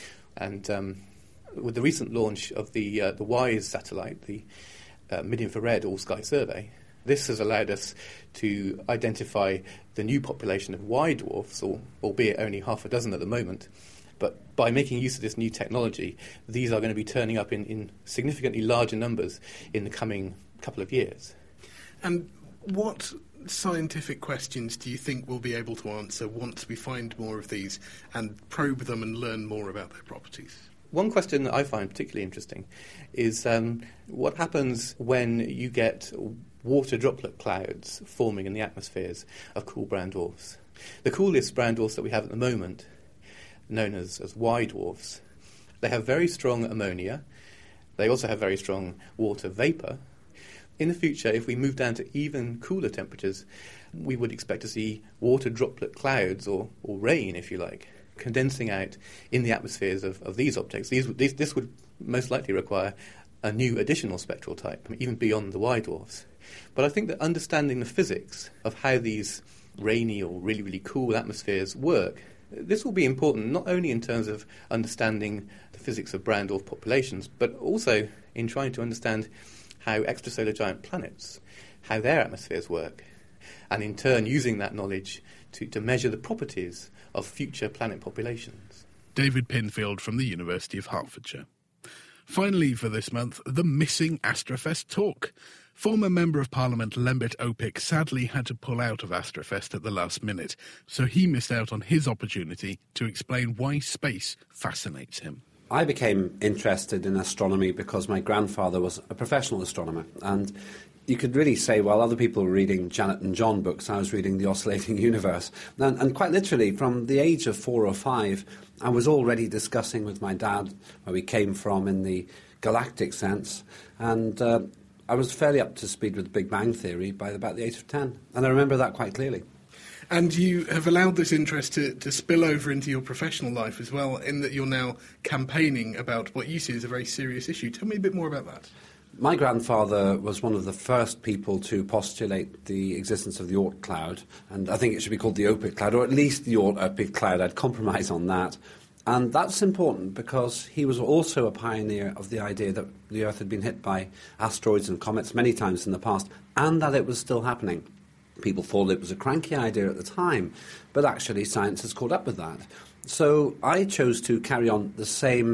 And um, with the recent launch of the, uh, the WISE satellite, the uh, Mid-Infrared All-Sky Survey, this has allowed us to identify the new population of Y dwarfs, or, albeit only half a dozen at the moment. But by making use of this new technology, these are going to be turning up in, in significantly larger numbers in the coming couple of years. And what scientific questions do you think we'll be able to answer once we find more of these and probe them and learn more about their properties? One question that I find particularly interesting is um, what happens when you get water droplet clouds forming in the atmospheres of cool brown dwarfs. The coolest brown dwarfs that we have at the moment, known as, as Y dwarfs, they have very strong ammonia. They also have very strong water vapour. In the future, if we move down to even cooler temperatures, we would expect to see water droplet clouds, or, or rain, if you like, condensing out in the atmospheres of, of these objects. These, these, this would most likely require a new additional spectral type, even beyond the Y dwarfs. But I think that understanding the physics of how these rainy or really, really cool atmospheres work, this will be important not only in terms of understanding the physics of brown dwarf populations, but also in trying to understand how extrasolar giant planets, how their atmospheres work, and in turn using that knowledge to, to measure the properties of future planet populations. David Pinfield from the University of Hertfordshire. Finally for this month, the missing Astrofest talk. Former Member of Parliament Lembit Opik sadly had to pull out of Astrofest at the last minute, so he missed out on his opportunity to explain why space fascinates him. I became interested in astronomy because my grandfather was a professional astronomer, and you could really say while other people were reading Janet and John books, I was reading The Oscillating Universe. And, and quite literally, from the age of four or five, I was already discussing with my dad where we came from in the galactic sense, and uh, I was fairly up to speed with the Big Bang Theory by about the age of ten, and I remember that quite clearly. And you have allowed this interest to, to spill over into your professional life as well, in that you're now campaigning about what you see as a very serious issue. Tell me a bit more about that. My grandfather was one of the first people to postulate the existence of the Oort cloud, and I think it should be called the Opik cloud, or at least the Oort-Opik cloud. I'd compromise on that. And that's important because he was also a pioneer of the idea that the Earth had been hit by asteroids and comets many times in the past, and that it was still happening. People thought it was a cranky idea at the time, but actually science has caught up with that. So I chose to carry on the same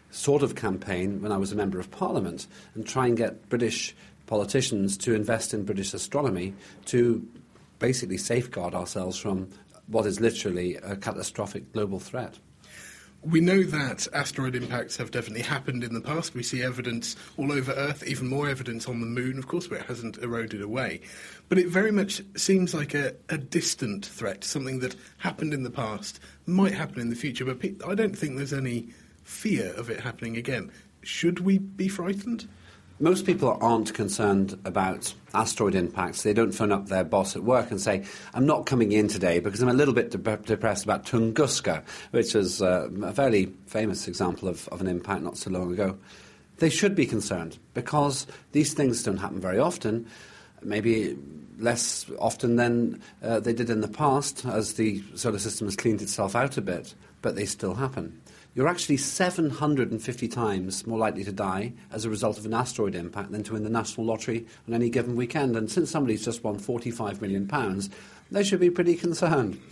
sort of campaign when I was a Member of Parliament and try and get British politicians to invest in British astronomy to basically safeguard ourselves from what is literally a catastrophic global threat. We know that asteroid impacts have definitely happened in the past. We see evidence all over Earth, even more evidence on the Moon, of course, where it hasn't eroded away. But it very much seems like a, a distant threat, something that happened in the past, might happen in the future, but pe- I don't think there's any fear of it happening again. Should we be frightened? Most people aren't concerned about asteroid impacts. They don't phone up their boss at work and say, I'm not coming in today because I'm a little bit de- depressed about Tunguska, which is uh, a fairly famous example of, of an impact not so long ago. They should be concerned because these things don't happen very often, maybe less often than uh, they did in the past as the solar system has cleaned itself out a bit, but they still happen. You're actually seven hundred fifty times more likely to die as a result of an asteroid impact than to win the national lottery on any given weekend. And since somebody's just won forty-five million pounds, they should be pretty concerned.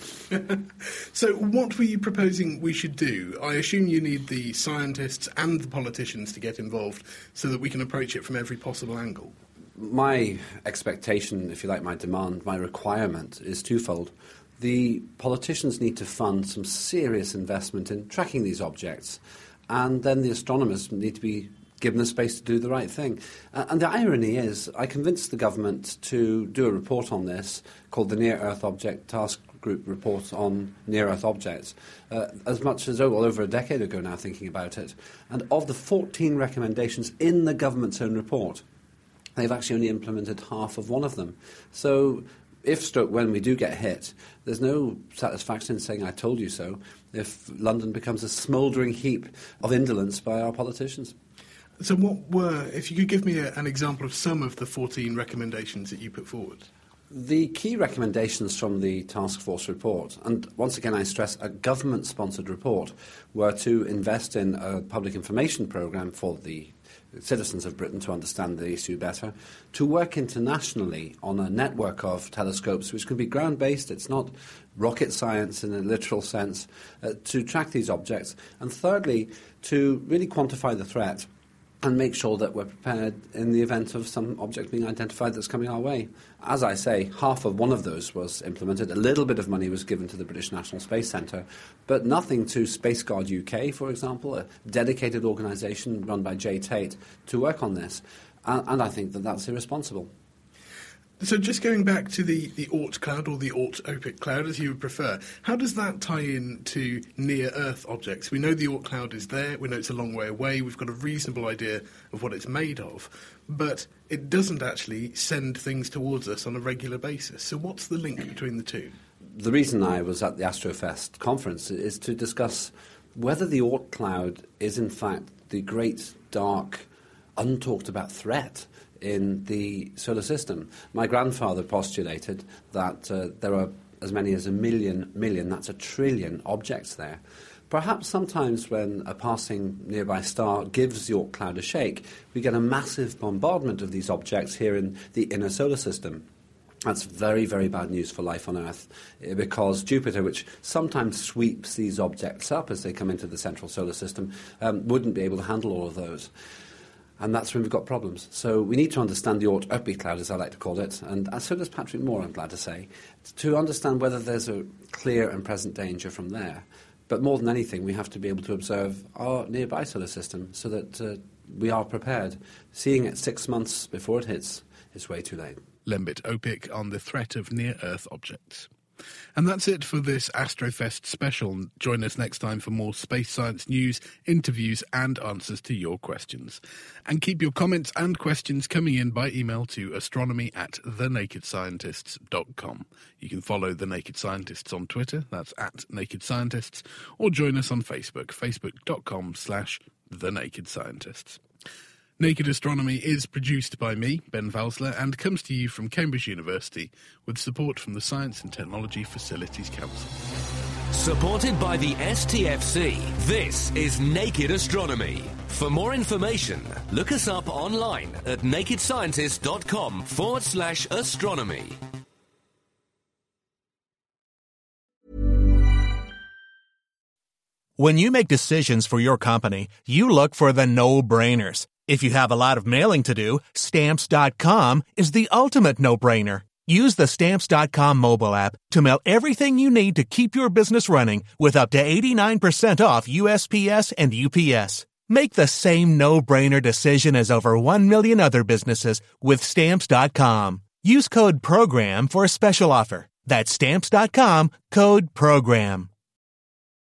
So what were you proposing we should do? I assume you need the scientists and the politicians to get involved so that we can approach it from every possible angle. My expectation, if you like, my demand, my requirement is twofold. The politicians need to fund some serious investment in tracking these objects, and then the astronomers need to be given the space to do the right thing. Uh, and the irony is, I convinced the government to do a report on this called the Near-Earth Object Task Group Report on Near-Earth Objects, uh, as much as, oh, well, over a decade ago now, thinking about it. And of the fourteen recommendations in the government's own report, they've actually only implemented half of one of them. So if stroke when we do get hit, there's no satisfaction in saying I told you so if London becomes a smouldering heap of indolence by our politicians. So what were, if you could give me a, an example of some of the fourteen recommendations that you put forward? The key recommendations from the Task Force report, and once again I stress a government-sponsored report, were to invest in a public information programme for the citizens of Britain to understand the issue better, to work internationally on a network of telescopes which can be ground-based, it's not rocket science in a literal sense, uh, to track these objects, and thirdly, to really quantify the threat and make sure that we're prepared in the event of some object being identified that's coming our way. As I say, half of one of those was implemented. A little bit of money was given to the British National Space Centre, but nothing to SpaceGuard U K, for example, a dedicated organisation run by Jay Tate, to work on this. And, and I think that that's irresponsible. So just going back to the, the Oort cloud, or the Oort-Opic cloud, as you would prefer, how does that tie in to near-Earth objects? We know the Oort cloud is there, we know it's a long way away, we've got a reasonable idea of what it's made of, but it doesn't actually send things towards us on a regular basis. So what's the link between the two? The reason I was at the Astrofest conference is to discuss whether the Oort cloud is in fact the great, dark, untalked-about threat in the solar system. My grandfather postulated that uh, there are as many as a million million, that's a trillion objects there. Perhaps sometimes when a passing nearby star gives the Oort cloud a shake, we get a massive bombardment of these objects here in the inner solar system. That's very, very bad news for life on Earth, because Jupiter, which sometimes sweeps these objects up as they come into the central solar system, um, wouldn't be able to handle all of those. And that's when we've got problems. So we need to understand the Oort-Opic cloud, as I like to call it, and so does Patrick Moore, I'm glad to say, to understand whether there's a clear and present danger from there. But more than anything, we have to be able to observe our nearby solar system so that uh, we are prepared. Seeing it six months before it hits is way too late. Lembit Öpik on the threat of near-Earth objects. And that's it for this Astrofest special. Join us next time for more space science news, interviews and answers to your questions. And keep your comments and questions coming in by email to astronomy at the naked scientists dot com. You can follow The Naked Scientists on Twitter, that's at Naked Scientists, or join us on Facebook, facebook.com slash The Naked Scientists. Naked Astronomy is produced by me, Ben Valsler, and comes to you from Cambridge University with support from the Science and Technology Facilities Council. Supported by the S T F C, this is Naked Astronomy. For more information, look us up online at nakedscientist.com forward slash astronomy. When you make decisions for your company, you look for the no-brainers. If you have a lot of mailing to do, Stamps dot com is the ultimate no-brainer. Use the Stamps dot com mobile app to mail everything you need to keep your business running with up to eighty-nine percent off U S P S and U P S. Make the same no-brainer decision as over one million other businesses with Stamps dot com. Use code PROGRAM for a special offer. That's Stamps dot com, code PROGRAM.